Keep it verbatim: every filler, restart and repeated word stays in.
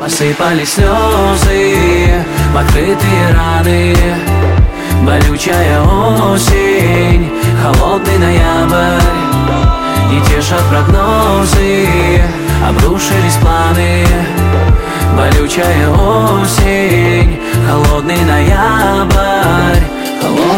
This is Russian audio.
Посыпались слезы в открытые раны. Болючая осень, холодный ноябрь, и тешат прогнозы, обрушились планы. Болючая осень, холодный ноябрь, холодный